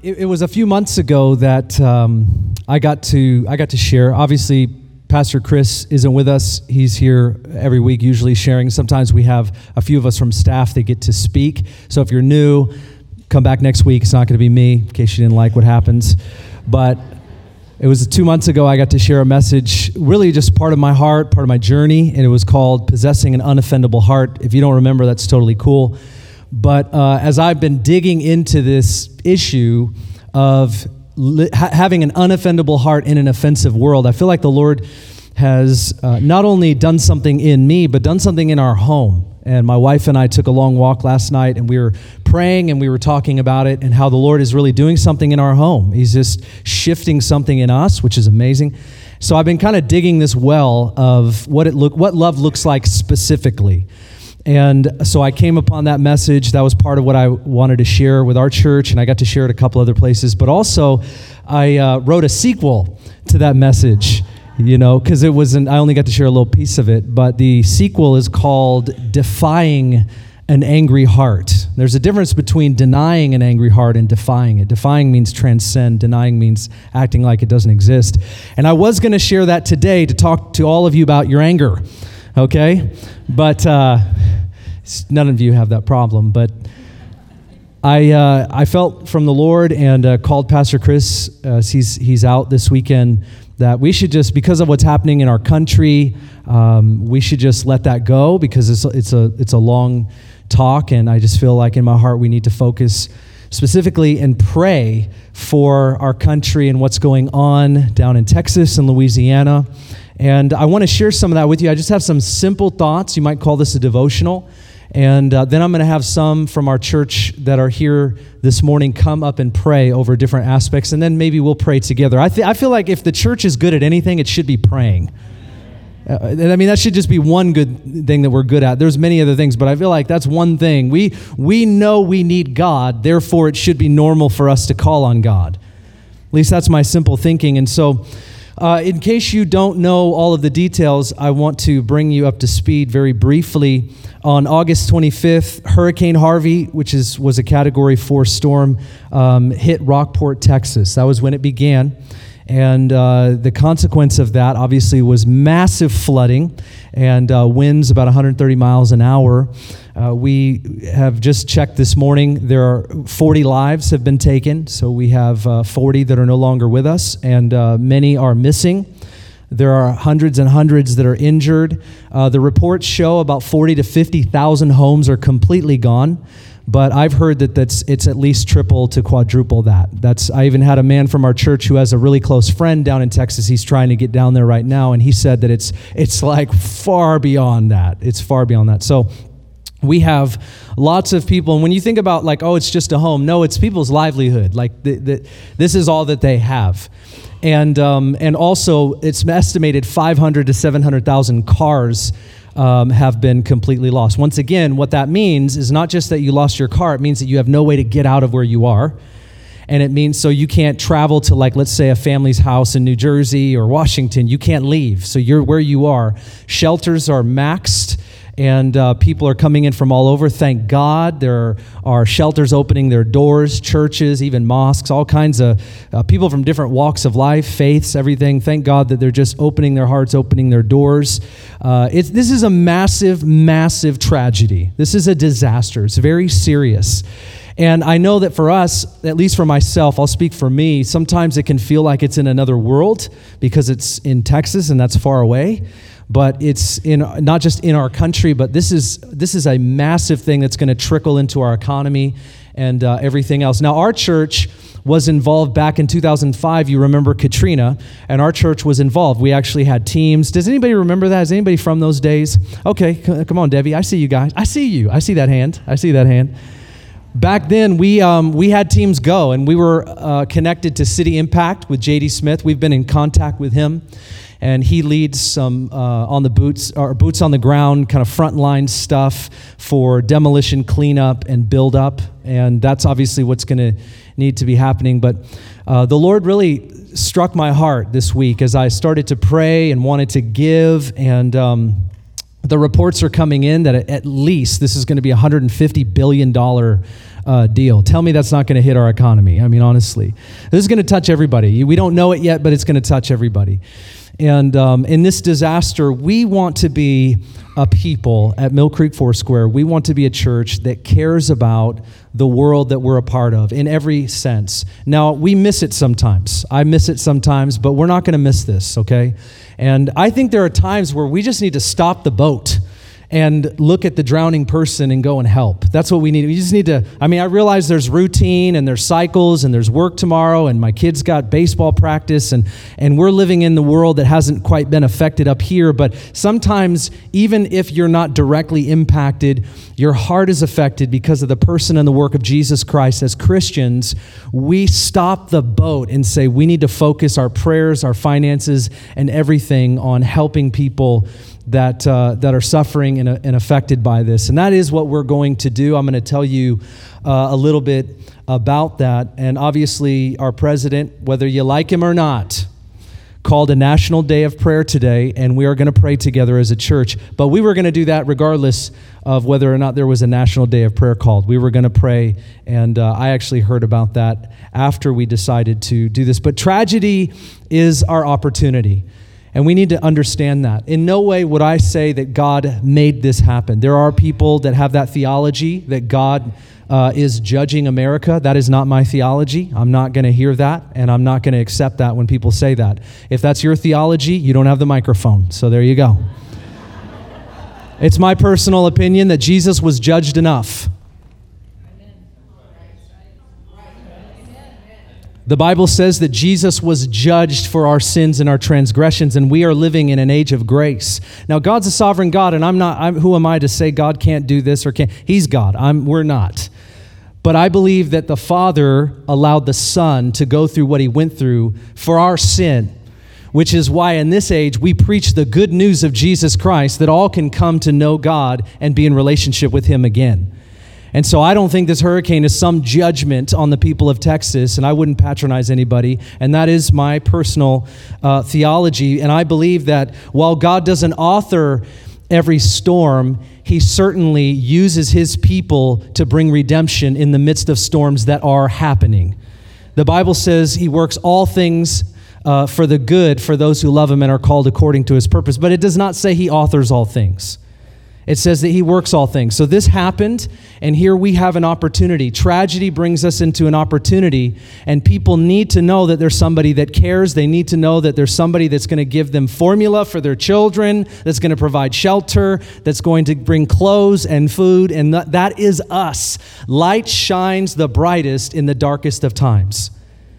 It was a few months ago that I got to share. Obviously, Pastor Chris isn't with us. He's here every week, usually sharing. Sometimes we have a few of us from staff that get to speak. So if you're new, come back next week. It's not going to be me, in case you didn't like what happens. But it was 2 months ago I got to share a message, really just part of my heart, part of my journey, and it was called Possessing an Unoffendable Heart. If you don't remember, that's totally cool. But as I've been digging into this issue of having an unoffendable heart in an offensive world, I feel like the Lord has not only done something in me, but done something in our home. And my wife and I took a long walk last night, and we were praying, and we were talking about it, and how the Lord is really doing something in our home. He's just shifting something in us, which is amazing. So I've been kind of digging this well of what love looks like specifically. And so I came upon that message. That was part of what I wanted to share with our church, and I got to share it a couple other places. But also, I wrote a sequel to that message, because I only got to share a little piece of it. But the sequel is called Defying an Angry Heart. There's a difference between denying an angry heart and defying it. Defying means transcend. Denying means acting like it doesn't exist. And I was going to share that today to talk to all of you about your anger. Okay? But none of you have that problem. But I felt from the Lord and called Pastor Chris, he's out this weekend, that we should just, because of what's happening in our country, we should just let that go, because it's a long talk, and I just feel like in my heart we need to focus specifically and pray for our country and what's going on down in Texas and Louisiana. And I want to share some of that with you. I just have some simple thoughts. You might call this a devotional. And then I'm going to have some from our church that are here this morning come up and pray over different aspects. And then maybe we'll pray together. I feel like if the church is good at anything, it should be praying. That should just be one good thing that we're good at. There's many other things, but I feel like that's one thing. We know we need God, therefore it should be normal for us to call on God. At least that's my simple thinking. And so in case you don't know all of the details, I want to bring you up to speed very briefly. On August 25th, Hurricane Harvey, which was a Category 4 storm, hit Rockport, Texas. That was when it began. And the consequence of that, obviously, was massive flooding and winds about 130 miles an hour. We have just checked this morning. There are 40 lives have been taken. So we have 40 that are no longer with us, and many are missing. There are hundreds and hundreds that are injured. The reports show about 40 to 50,000 homes are completely gone. But I've heard that it's at least triple to quadruple that. I even had a man from our church who has a really close friend down in Texas. He's trying to get down there right now, and he said that it's like far beyond that. It's far beyond that. So we have lots of people, and when you think about it's just a home, no, it's people's livelihood. This is all that they have. And also, it's estimated 500 to 700,000 cars have been completely lost. Once again, what that means is not just that you lost your car, it means that you have no way to get out of where you are. And it means so you can't travel to, let's say, a family's house in New Jersey or Washington. You can't leave. So you're where you are. Shelters are maxed, and people are coming in from all over. Thank God there are shelters opening their doors, churches, even mosques, all kinds of people from different walks of life, faiths, everything. Thank God that they're just opening their hearts, opening their doors. This is a massive, massive tragedy. This is a disaster. It's very serious. And I know that for us, at least for myself, I'll speak for me, sometimes it can feel like it's in another world because it's in Texas and that's far away. But it's not just in our country, but this is a massive thing that's going to trickle into our economy and everything else. Now, our church was involved back in 2005. You remember Katrina, and our church was involved. We actually had teams. Does anybody remember that? Is anybody from those days? Okay, come on, Debbie. I see you guys. I see you. I see that hand. Back then, we had teams go, and we were connected to City Impact with J.D. Smith. We've been in contact with him. And he leads some boots on the ground, kind of frontline stuff for demolition, cleanup, and build up. And that's obviously what's going to need to be happening. But the Lord really struck my heart this week as I started to pray and wanted to give. And The reports are coming in that at least this is going to be a $150 billion deal. Tell me that's not going to hit our economy. I mean, honestly. This is going to touch everybody. We don't know it yet, but it's going to touch everybody. And in this disaster, we want to be a people at Mill Creek Foursquare. We want to be a church that cares about the world that we're a part of in every sense. Now, we miss it sometimes. I miss it sometimes, but we're not going to miss this, okay? And I think there are times where we just need to stop the boat and look at the drowning person and go and help. That's what we need. We just need to, I realize there's routine and there's cycles and there's work tomorrow and my kids got baseball practice and we're living in the world that hasn't quite been affected up here. But sometimes, even if you're not directly impacted, your heart is affected because of the person and the work of Jesus Christ. As Christians, we stop the boat and say we need to focus our prayers, our finances, and everything on helping people that are suffering and affected by this. And that is what we're going to do. I'm going to tell you a little bit about that. And obviously, our president, whether you like him or not, called a national day of prayer today, and we are going to pray together as a church. But we were going to do that regardless of whether or not there was a national day of prayer called. We were going to pray, and I actually heard about that after we decided to do this. But tragedy is our opportunity. And we need to understand that. In no way would I say that God made this happen. There are people that have that theology that God is judging America. That is not my theology. I'm not going to hear that, and I'm not going to accept that when people say that. If that's your theology, you don't have the microphone. So there you go. It's my personal opinion that Jesus was judged enough. The Bible says that Jesus was judged for our sins and our transgressions, and we are living in an age of grace. Now, God's a sovereign God, and who am I to say God can't do this or can't? He's God. We're not. But I believe that the Father allowed the Son to go through what he went through for our sin, which is why in this age we preach the good news of Jesus Christ, that all can come to know God and be in relationship with him again. And so I don't think this hurricane is some judgment on the people of Texas, and I wouldn't patronize anybody, and that is my personal theology. And I believe that while God doesn't author every storm, he certainly uses his people to bring redemption in the midst of storms that are happening. The Bible says he works all things for the good for those who love him and are called according to his purpose, but it does not say he authors all things. It says that he works all things. So this happened, and here we have an opportunity. Tragedy brings us into an opportunity, and people need to know that there's somebody that cares. They need to know that there's somebody that's going to give them formula for their children, that's going to provide shelter, that's going to bring clothes and food, and that is us. Light shines the brightest in the darkest of times.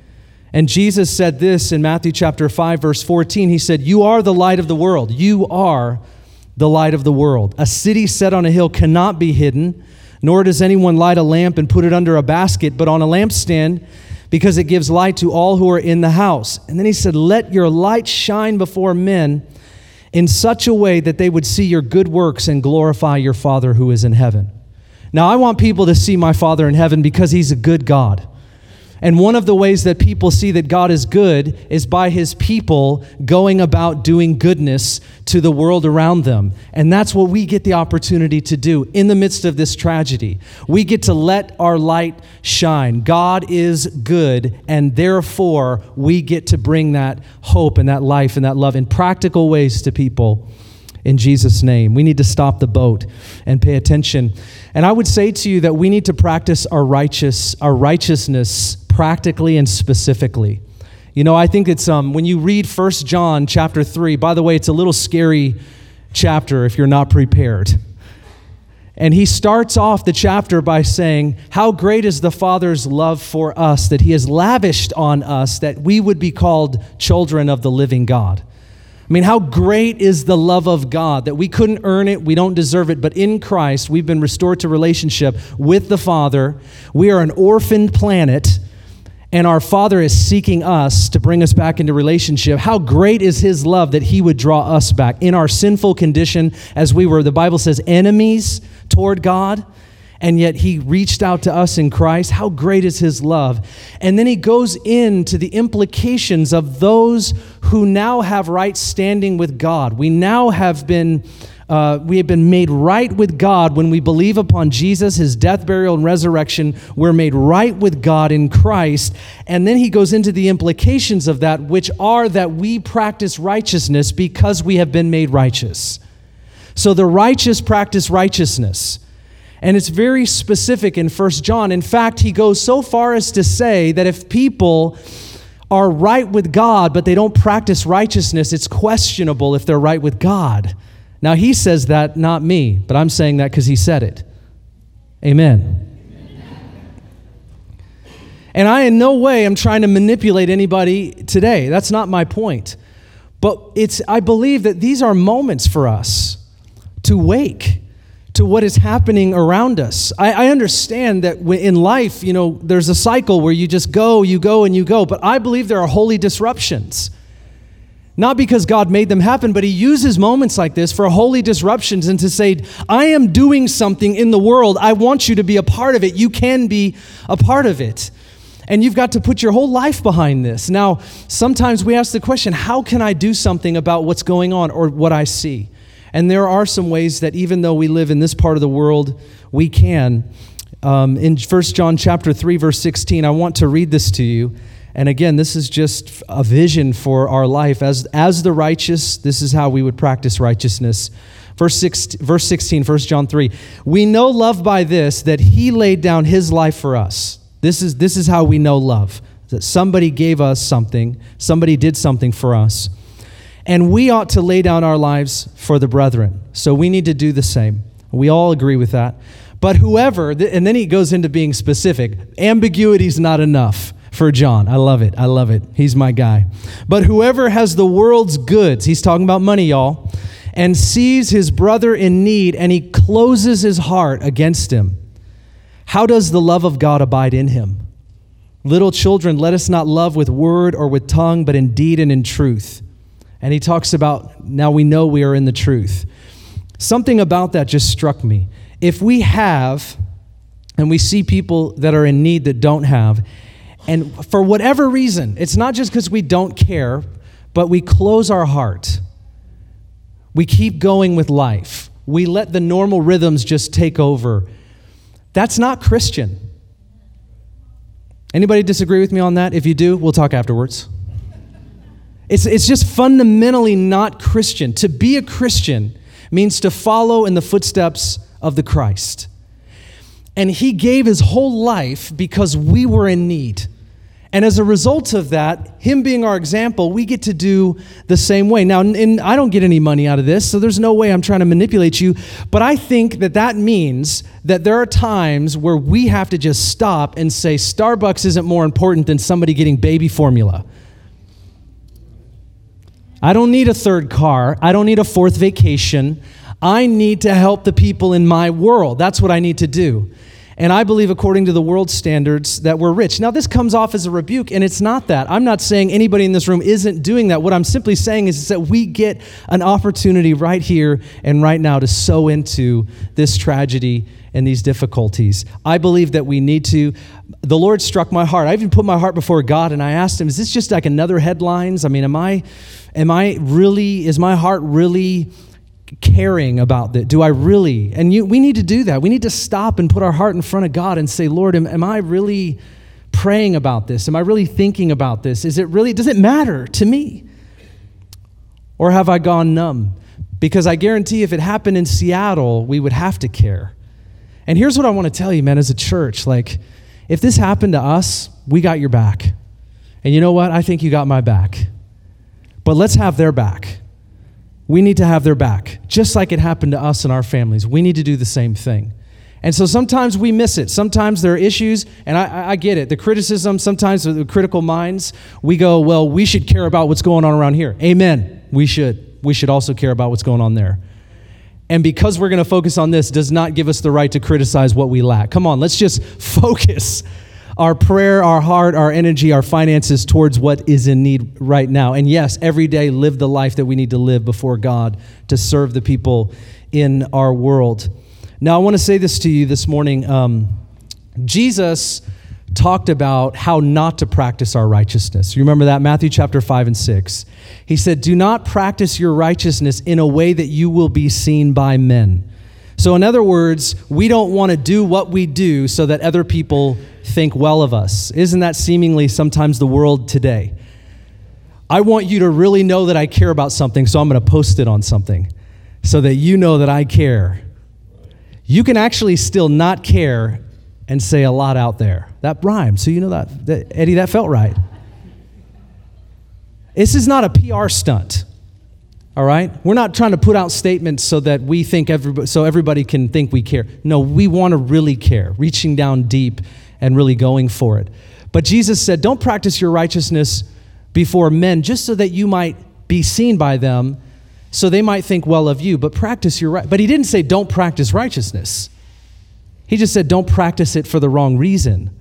And Jesus said this in Matthew chapter 5, verse 14. He said, "You are the light of the world. You are the light of the world. A city set on a hill cannot be hidden, nor does anyone light a lamp and put it under a basket, but on a lampstand, because it gives light to all who are in the house." And then he said, "Let your light shine before men in such a way that they would see your good works and glorify your Father who is in heaven." Now, I want people to see my Father in heaven because he's a good God. And one of the ways that people see that God is good is by his people going about doing goodness to the world around them. And that's what we get the opportunity to do in the midst of this tragedy. We get to let our light shine. God is good, and therefore we get to bring that hope and that life and that love in practical ways to people. In Jesus' name. We need to stop the boat and pay attention. And I would say to you that we need to practice our righteousness practically and specifically. You know, I think it's when you read 1 John chapter 3, by the way, it's a little scary chapter if you're not prepared. And he starts off the chapter by saying, how great is the Father's love for us, that he has lavished on us, that we would be called children of the living God. I mean, how great is the love of God that we couldn't earn it, we don't deserve it, but in Christ, we've been restored to relationship with the Father. We are an orphaned planet, and our Father is seeking us to bring us back into relationship. How great is his love that he would draw us back in our sinful condition as we were, the Bible says, enemies toward God. And yet he reached out to us in Christ. How great is his love? And then he goes into the implications of those who now have right standing with God. We now have been We have been made right with God when we believe upon Jesus, his death, burial, and resurrection. We're made right with God in Christ. And then he goes into the implications of that, which are that we practice righteousness because we have been made righteous. So the righteous practice righteousness. And it's very specific in 1 John. In fact, he goes so far as to say that if people are right with God, but they don't practice righteousness, it's questionable if they're right with God. Now, he says that, not me, but I'm saying that because he said it. Amen. And I in no way am trying to manipulate anybody today. That's not my point. But I believe that these are moments for us to wake to what is happening around us. I understand that in life, there's a cycle where you just go, and you go. But I believe there are holy disruptions. Not because God made them happen, but he uses moments like this for holy disruptions and to say, I am doing something in the world. I want you to be a part of it. You can be a part of it. And you've got to put your whole life behind this. Now, sometimes we ask the question, how can I do something about what's going on or what I see? And there are some ways that even though we live in this part of the world, we can. In 1 John chapter 3, verse 16, I want to read this to you. And again, this is just a vision for our life. As the righteous, this is how we would practice righteousness. Verse 16, 1 John 3. We know love by this, that he laid down his life for us. This is how we know love. That somebody gave us something. Somebody did something for us. And we ought to lay down our lives for the brethren. So we need to do the same. We all agree with that. But whoever, and then he goes into being specific. Ambiguity is not enough for John. I love it. He's my guy. But whoever has the world's goods, he's talking about money, y'all, and sees his brother in need, and he closes his heart against him, how does the love of God abide in him? Little children, let us not love with word or with tongue, but in deed and in truth. And he talks about, now we know we are in the truth. Something about that just struck me. If we have, and we see people that are in need that don't have, and for whatever reason, it's not just because we don't care, but we close our heart. We keep going with life. We let the normal rhythms just take over. That's not Christian. Anybody disagree with me on that? If you do, we'll talk afterwards. It's just fundamentally not Christian. To be a Christian means to follow in the footsteps of the Christ. And he gave his whole life because we were in need. And as a result of that, him being our example, we get to do the same way. Now, I don't get any money out of this, so there's no way I'm trying to manipulate you. But I think that means that there are times where we have to just stop and say, Starbucks isn't more important than somebody getting baby formula. I don't need a third car. I don't need a fourth vacation. I need to help the people in my world. That's what I need to do. And I believe according to the world's standards that we're rich. Now, this comes off as a rebuke, and it's not that. I'm not saying anybody in this room isn't doing that. What I'm simply saying is that we get an opportunity right here and right now to sow into this tragedy and these difficulties. I believe that we need to. The Lord struck my heart. I even put my heart before God, and I asked him, is this just like another headlines? I mean, is my heart really caring about that? Do I really? And we need to do that. We need to stop and put our heart in front of God and say, Lord, am I really praying about this? Am I really thinking about this? Does it matter to me? Or have I gone numb? Because I guarantee if it happened in Seattle, we would have to care. And here's what I want to tell you, man, as a church, if this happened to us, we got your back. And you know what? I think you got my back. But let's have their back. We need to have their back, just like it happened to us and our families. We need to do the same thing. And so sometimes we miss it. Sometimes there are issues, and I get it. The criticism, sometimes the critical minds, we go, well, we should care about what's going on around here. Amen. We should. We should also care about what's going on there. And because we're going to focus on this does not give us the right to criticize what we lack. Come on, let's just focus our prayer, our heart, our energy, our finances towards what is in need right now. And yes, every day live the life that we need to live before God to serve the people in our world. Now, I want to say this to you this morning. Jesus talked about how not to practice our righteousness. You remember that? Matthew chapter 5 and 6. He said, do not practice your righteousness in a way that you will be seen by men. So in other words, we don't want to do what we do so that other people think well of us. Isn't that seemingly sometimes the world today? I want you to really know that I care about something, so I'm going to post it on something so that you know that I care. You can actually still not care and say a lot out there. That rhymes, so you know that Eddie, that felt right. This is not a PR stunt. All right? We're not trying to put out statements so that we think everybody can think we care. No, we want to really care, reaching down deep and really going for it. But Jesus said, don't practice your righteousness before men just so that you might be seen by them, so they might think well of you, but practice your right. But he didn't say don't practice righteousness. He just said don't practice it for the wrong reason.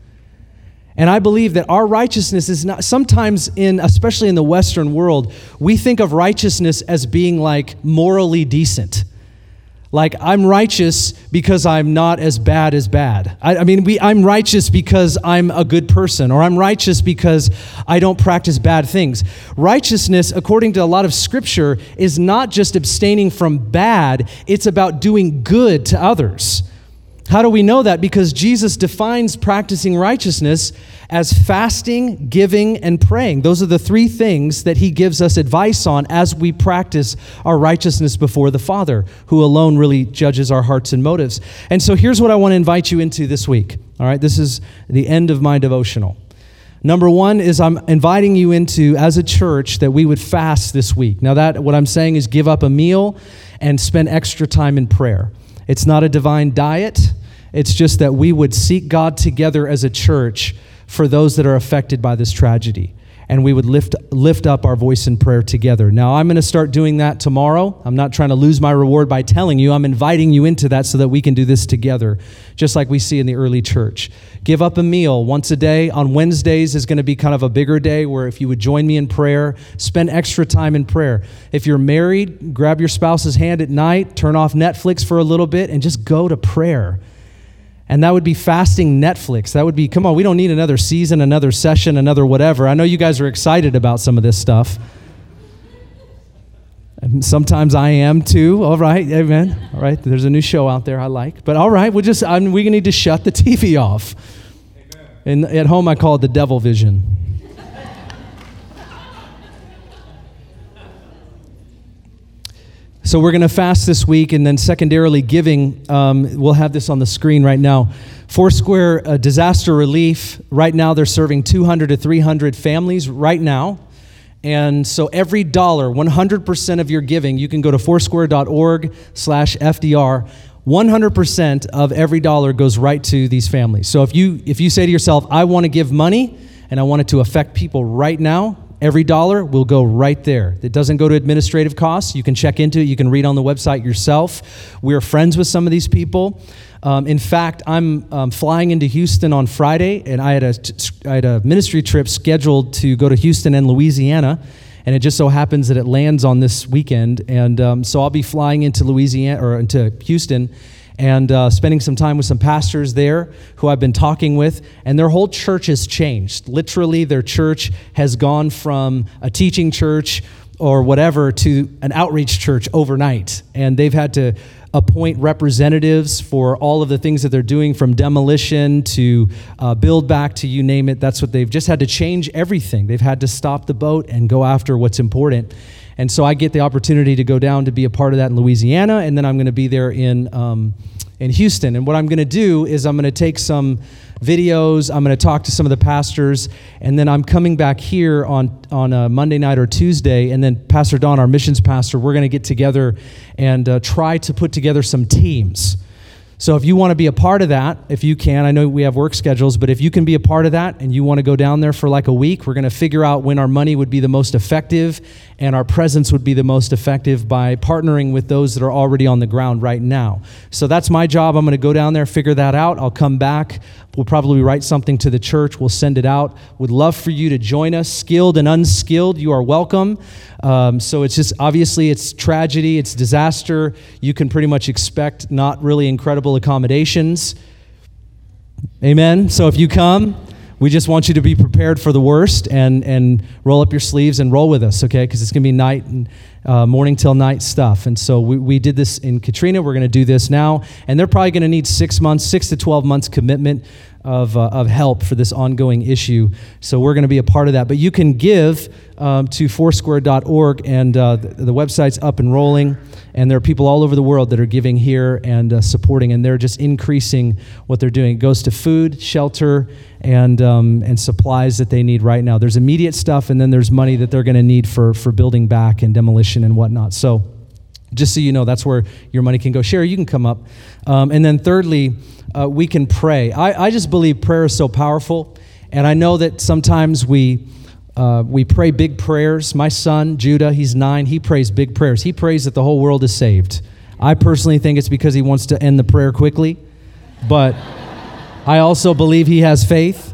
And I believe that our righteousness is not, sometimes especially in the Western world, we think of righteousness as being like morally decent. Like I'm righteous because I'm not as bad as bad. I'm righteous because I'm a good person, or I'm righteous because I don't practice bad things. Righteousness, according to a lot of scripture, is not just abstaining from bad, it's about doing good to others. How do we know that? Because Jesus defines practicing righteousness as fasting, giving, and praying. Those are the three things that he gives us advice on as we practice our righteousness before the Father, who alone really judges our hearts and motives. And so here's what I want to invite you into this week. All right, this is the end of my devotional. Number one is I'm inviting you into, as a church, that we would fast this week. Now that, what I'm saying is give up a meal and spend extra time in prayer. It's not a divine diet. It's just that we would seek God together as a church for those that are affected by this tragedy. And we would lift up our voice in prayer together. Now, I'm going to start doing that tomorrow. I'm not trying to lose my reward by telling you. I'm inviting you into that so that we can do this together, just like we see in the early church. Give up a meal once a day. On Wednesdays is going to be kind of a bigger day where if you would join me in prayer, spend extra time in prayer. If you're married, grab your spouse's hand at night, turn off Netflix for a little bit, and just go to prayer. And that would be fasting Netflix. That would be, come on, we don't need another season, another session, another whatever. I know you guys are excited about some of this stuff. And sometimes I am too. All right, amen. All right, there's a new show out there I like. But all right, we need to shut the TV off. Amen. And at home I call it the devil vision. So we're going to fast this week, and then secondarily giving. We'll have this on the screen right now. Foursquare Disaster Relief, right now they're serving 200 to 300 families right now. And so every dollar, 100% of your giving, you can go to foursquare.org/FDR. 100% of every dollar goes right to these families. So if you say to yourself, I want to give money, and I want it to affect people right now, every dollar will go right there. It doesn't go to administrative costs. You can check into it. You can read on the website yourself. We're friends with some of these people. In fact, I'm flying into Houston on Friday, and I had a ministry trip scheduled to go to Houston and Louisiana, and it just so happens that it lands on this weekend. And so I'll be flying into into Houston, and spending some time with some pastors there who I've been talking with, and their whole church has changed. Literally, their church has gone from a teaching church or whatever to an outreach church overnight, and they've had to appoint representatives for all of the things that they're doing, from demolition to build back to you name it. That's what they've just had to change everything. They've had to stop the boat and go after what's important. And so I get the opportunity to go down to be a part of that in Louisiana, and then I'm going to be there in Houston. And what I'm going to do is I'm going to take some videos, I'm going to talk to some of the pastors, and then I'm coming back here on a Monday night or Tuesday, and then Pastor Don, our missions pastor, we're going to get together and try to put together some teams. So if you want to be a part of that, if you can, I know we have work schedules, but if you can be a part of that and you want to go down there for like a week, we're going to figure out when our money would be the most effective and our presence would be the most effective by partnering with those that are already on the ground right now. So that's my job. I'm going to go down there, figure that out. I'll come back. We'll probably write something to the church. We'll send it out. Would love for you to join us. Skilled and unskilled, you are welcome. So it's just, obviously, it's tragedy, it's disaster. You can pretty much expect not really incredible accommodations. Amen. So if you come, we just want you to be prepared for the worst and roll up your sleeves and roll with us, okay? Because it's going to be night and morning till night stuff. And so we did this in Katrina. We're going to do this now. And they're probably going to need 6 to 12 months commitment of help for this ongoing issue. So we're going to be a part of that. But you can give to foursquare.org, and the website's up and rolling. And there are people all over the world that are giving here and supporting, and they're just increasing what they're doing. It goes to food, shelter, and supplies that they need right now. There's immediate stuff, and then there's money that they're going to need for building back and demolition and whatnot. So just so you know, that's where your money can go. Sherry, you can come up. And then thirdly, we can pray. I just believe prayer is so powerful, and I know that sometimes we pray big prayers. My son, Judah, he's 9. He prays big prayers. He prays that the whole world is saved. I personally think it's because he wants to end the prayer quickly, but I also believe he has faith.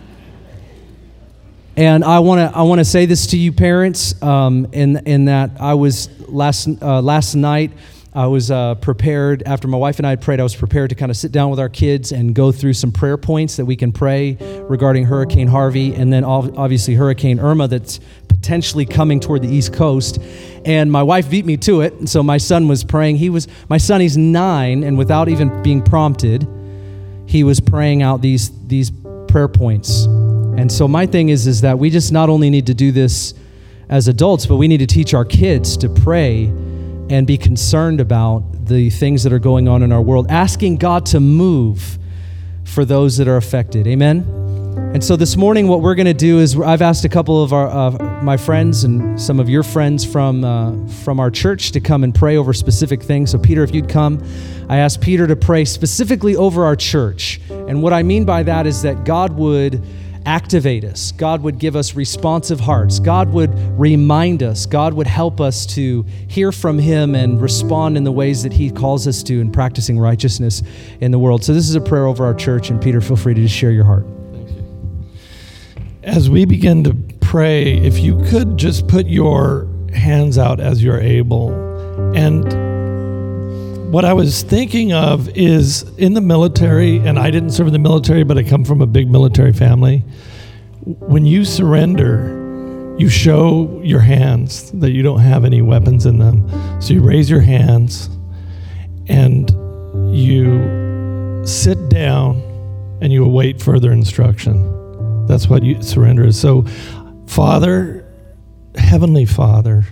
And I want to say this to you parents, in that I was last night. I was prepared, after my wife and I had prayed, I was prepared to kind of sit down with our kids and go through some prayer points that we can pray regarding Hurricane Harvey, and then obviously Hurricane Irma that's potentially coming toward the East Coast. And my wife beat me to it, and so my son was praying. My son, he's 9, and without even being prompted, he was praying out these prayer points. And so my thing is that we just not only need to do this as adults, but we need to teach our kids to pray and be concerned about the things that are going on in our world, asking God to move for those that are affected. Amen? And so this morning, what we're going to do is I've asked a couple of my friends and some of your friends from our church to come and pray over specific things. So Peter, if you'd come, I asked Peter to pray specifically over our church. And what I mean by that is that God would activate us. God would give us responsive hearts. God would remind us. God would help us to hear from Him and respond in the ways that He calls us to in practicing righteousness in the world. So this is a prayer over our church, and Peter, feel free to just share your heart. Thank you. As we begin to pray, if you could just put your hands out as you're able. And what I was thinking of is in the military, and I didn't serve in the military, but I come from a big military family. When you surrender, you show your hands that you don't have any weapons in them. So you raise your hands and you sit down and you await further instruction. That's what surrender is. So, Father, Heavenly Father,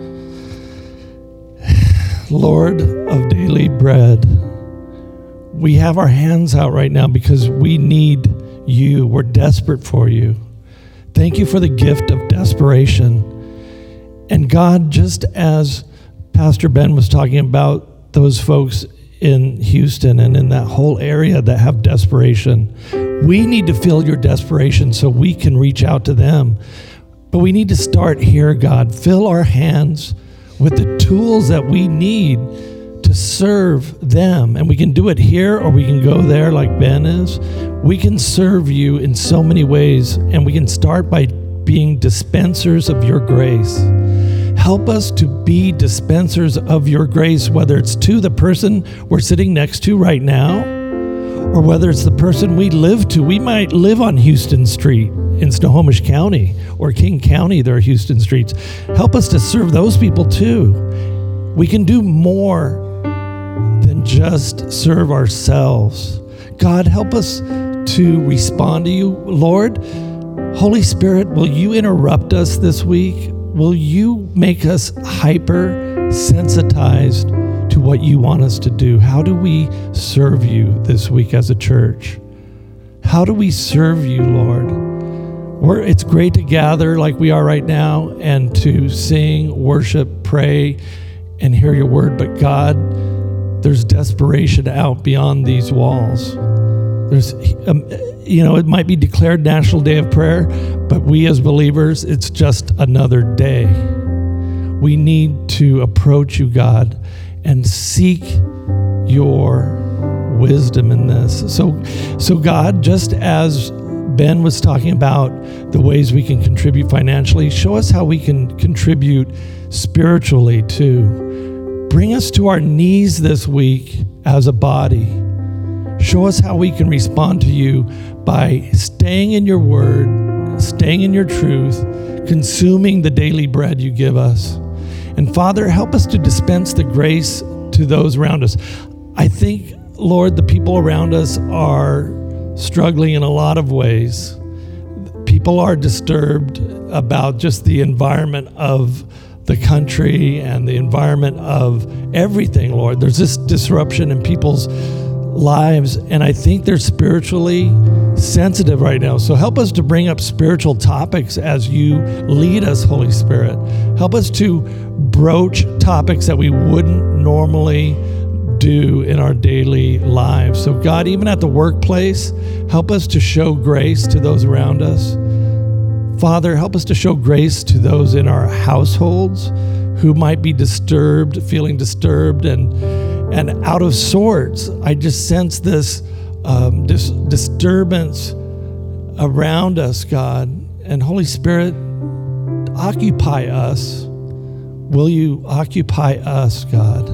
Lord of daily bread, we have our hands out right now because we need you. We're desperate for you. Thank you for the gift of desperation. And God, just as Pastor Ben was talking about those folks in Houston and in that whole area that have desperation, we need to feel your desperation so we can reach out to them. But we need to start here, God. Fill our hands with the tools that we need to serve them. And we can do it here or we can go there like Ben is. We can serve you in so many ways, and we can start by being dispensers of your grace. Help us to be dispensers of your grace, whether it's to the person we're sitting next to right now, or whether it's the person we live to. We might live on Houston Street in Snohomish County or King County. There are Houston streets. Help us to serve those people too. We can do more than just serve ourselves. God, help us to respond to you. Lord, Holy Spirit, will you interrupt us this week? Will you make us hyper sensitized to what you want us to do? How do we serve you this week as a church? How do we serve you, Lord? It's great to gather like we are right now and to sing, worship, pray, and hear your word. But God, there's desperation out beyond these walls. There's, it might be declared National Day of Prayer, but we as believers, it's just another day. We need to approach you, God, and seek your wisdom in this. So God, just as Ben was talking about the ways we can contribute financially, show us how we can contribute spiritually too. Bring us to our knees this week as a body. Show us how we can respond to you by staying in your word, staying in your truth, consuming the daily bread you give us. And Father, help us to dispense the grace to those around us. I think, Lord, the people around us are struggling in a lot of ways. People are disturbed about just the environment of the country and the environment of everything, Lord. There's this disruption in people's lives, and I think they're spiritually sensitive right now. So help us to bring up spiritual topics as you lead us, Holy Spirit. Help us to broach topics that we wouldn't normally do in our daily lives. So God, even at the workplace, help us to show grace to those around us. Father, help us to show grace to those in our households who might be disturbed, feeling disturbed and out of sorts. I just sense this disturbance around us, God. And Holy Spirit, occupy us. Will you occupy us, God?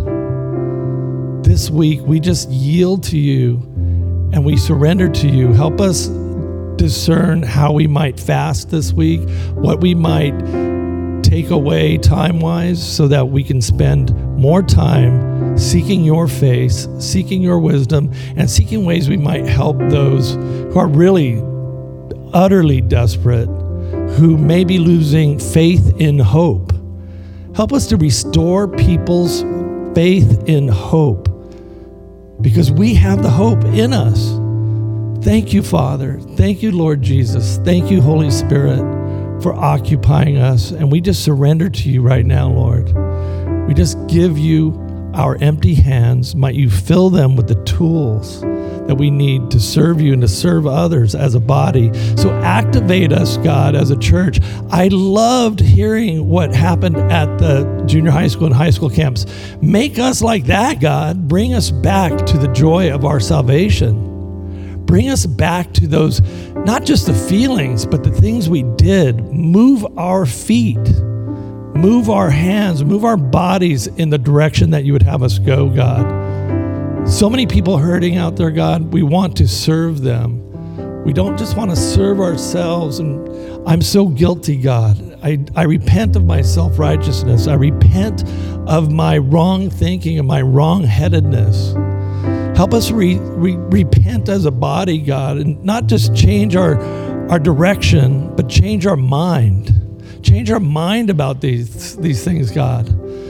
This week, we just yield to you and we surrender to you. Help us discern how we might fast this week, what we might take away time-wise so that we can spend more time seeking your face, seeking your wisdom, and seeking ways we might help those who are really utterly desperate, who may be losing faith in hope. Help us to restore people's faith in hope, because we have the hope in us. Thank you, Father. Thank you, Lord Jesus. Thank you, Holy Spirit, for occupying us. And we just surrender to you right now, Lord. We just give you our empty hands. Might you fill them with the tools that we need to serve you and to serve others as a body. So activate us, God, as a church. I loved hearing what happened at the junior high school and high school camps. Make us like that, God. Bring us back to the joy of our salvation. Bring us back to those, not just the feelings, but the things we did. Move our feet, move our hands, move our bodies in the direction that you would have us go, God. So many people hurting out there, God. We want to serve them. We don't just want to serve ourselves. And I'm so guilty, God. I repent of my self-righteousness. I repent of my wrong thinking and my wrong-headedness. Help us repent as a body, God, and not just change our direction, but change our mind. Change our mind about these things, God.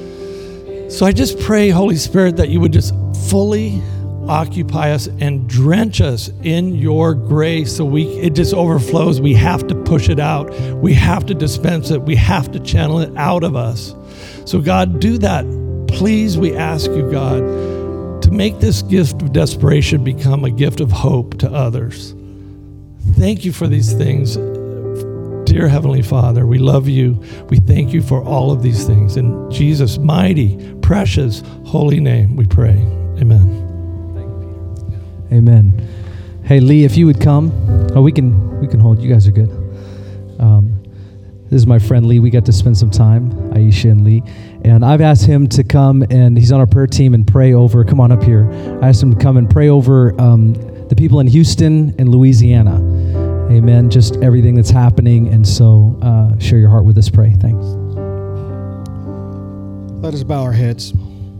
So I just pray, Holy Spirit, that you would just fully occupy us and drench us in your grace so it just overflows. We have to push it out. We have to dispense it. We have to channel it out of us. So God, do that. Please, we ask you, God, to make this gift of desperation become a gift of hope to others. Thank you for these things. Dear Heavenly Father, we love you. We thank you for all of these things. In Jesus' mighty, precious, holy name we pray. Amen. Amen. Hey, Lee, if you would come. Oh, we can hold. You guys are good. This is my friend Lee. We got to spend some time, Aisha and Lee. And I've asked him to come, and he's on our prayer team, and pray over. Come on up here. I asked him to come and pray over the people in Houston and Louisiana. Amen. Just everything that's happening. And so share your heart with us. Pray. Thanks. Let us bow our heads.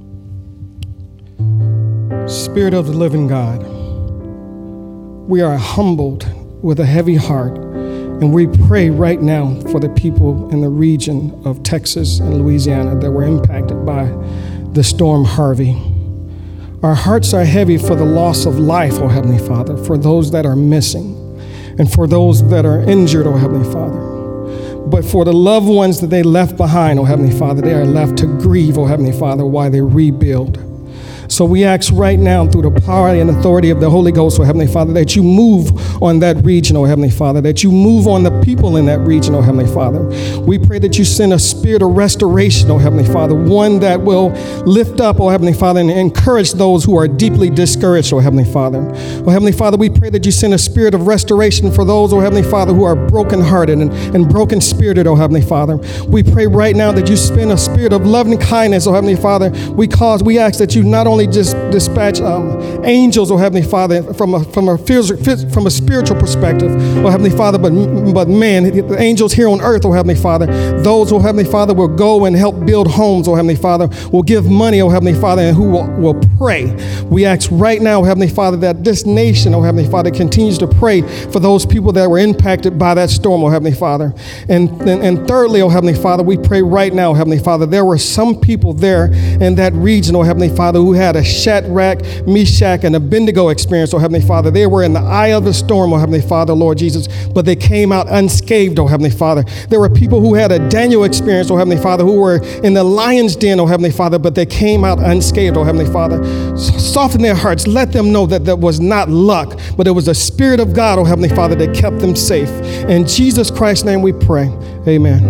Spirit of the living God, we are humbled with a heavy heart, and we pray right now for the people in the region of Texas and Louisiana that were impacted by the storm Harvey. Our hearts are heavy for the loss of life, O Heavenly Father, for those that are missing, and for those that are injured, O Heavenly Father. But for the loved ones that they left behind, O Heavenly Father, they are left to grieve, O Heavenly Father, while they rebuild. So we ask right now through the power and authority of the Holy Ghost, O Heavenly Father, that you move on that region, O Heavenly Father, that you move on the people in that region, O Heavenly Father. We pray that you send a spirit of restoration, O Heavenly Father, one that will lift up, O Heavenly Father, and encourage those who are deeply discouraged, O Heavenly Father. O Heavenly Father, we pray that you send a spirit of restoration for those, O Heavenly Father, who are brokenhearted and broken-spirited, O Heavenly Father. We pray right now that you send a spirit of loving kindness, O Heavenly Father. We ask that you not only only just dispatch angels, oh Heavenly Father, from a spiritual perspective, oh Heavenly Father, but man, the angels here on earth, oh Heavenly Father, those, oh Heavenly Father, will go and help build homes, oh Heavenly Father, will give money, oh Heavenly Father, and who will pray. We ask right now, oh Heavenly Father, that this nation, oh Heavenly Father, continues to pray for those people that were impacted by that storm, oh Heavenly Father. And thirdly, oh Heavenly Father, we pray right now, Heavenly Father, there were some people there in that region, oh Heavenly Father, who had a Shadrach, Meshach, and Abednego experience, oh Heavenly Father. They were in the eye of the storm, oh Heavenly Father, Lord Jesus, but they came out unscathed, oh Heavenly Father. There were people who had a Daniel experience, oh Heavenly Father, who were in the lion's den, oh Heavenly Father, but they came out unscathed, oh Heavenly Father. Soften their hearts. Let them know that was not luck, but it was the Spirit of God, oh Heavenly Father, that kept them safe. In Jesus Christ's name we pray. Amen.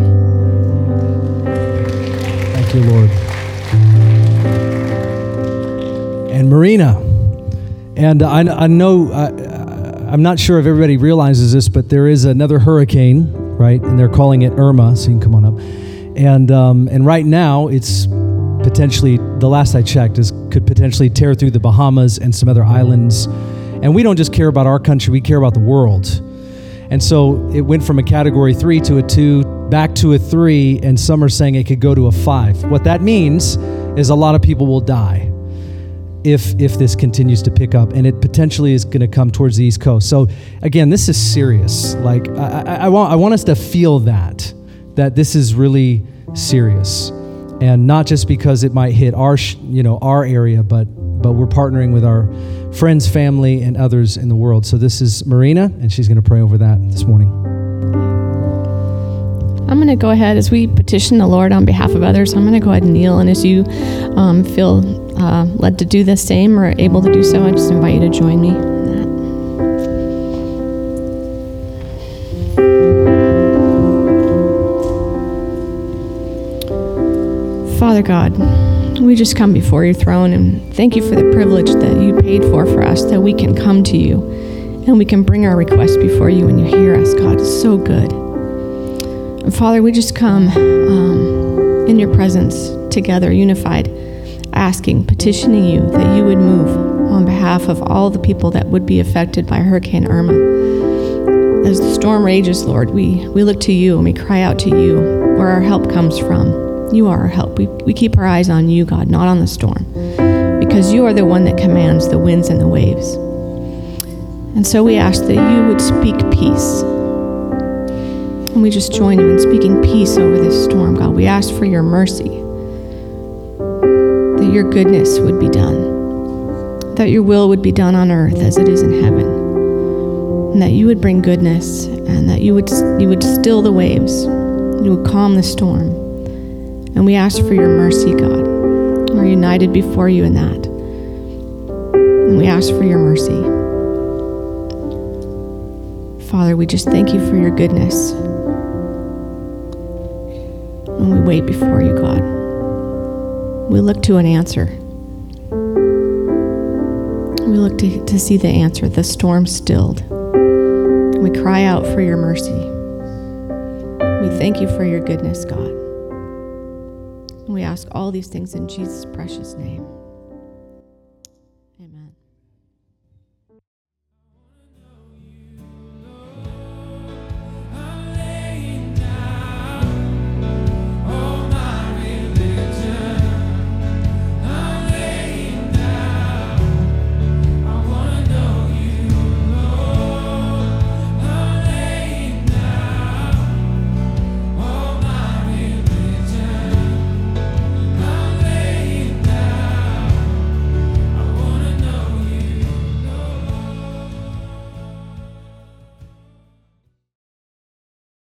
Thank you, Lord. And Marina, and I know, I'm not sure if everybody realizes this, but there is another hurricane, right? And they're calling it Irma, so you can come on up. And right now, it's potentially, the last I checked, could potentially tear through the Bahamas and some other islands. And we don't just care about our country, we care about the world. And so it went from a category 3 to a 2, back to a 3, and some are saying it could go to a 5. What that means is a lot of people will die if this continues to pick up, and it potentially is going to come towards the East Coast. So again, this is serious. Like I want us to feel that this is really serious, and not just because it might hit our area, but we're partnering with our friends, family, and others in the world. So this is Marina, and she's going to pray over that this morning. I'm going to go ahead as we petition the Lord on behalf of others. I'm going to go ahead and kneel, and as you feel led to do the same or able to do so, I just invite you to join me in that. Father God, we just come before your throne and thank you for the privilege that you paid for us, that we can come to you and we can bring our requests before you and you hear us, God. It's so good. And Father, we just come in your presence together, unified, asking, petitioning you that you would move on behalf of all the people that would be affected by Hurricane Irma. As the storm rages, Lord, we look to you and we cry out to you where our help comes from. You are our help. We keep our eyes on you, God, not on the storm, because you are the one that commands the winds and the waves. And so we ask that you would speak peace. And we just join you in speaking peace over this storm, God. We ask for your mercy, that your goodness would be done, that your will would be done on earth as it is in heaven, and that you would bring goodness, and that you would still the waves, you would calm the storm. And we ask for your mercy, God. We're united before you in that. And we ask for your mercy. Father, we just thank you for your goodness. And we wait before you, God. We look to an answer. We look to see the answer, the storm stilled. We cry out for your mercy. We thank you for your goodness, God. And we ask all these things in Jesus' precious name.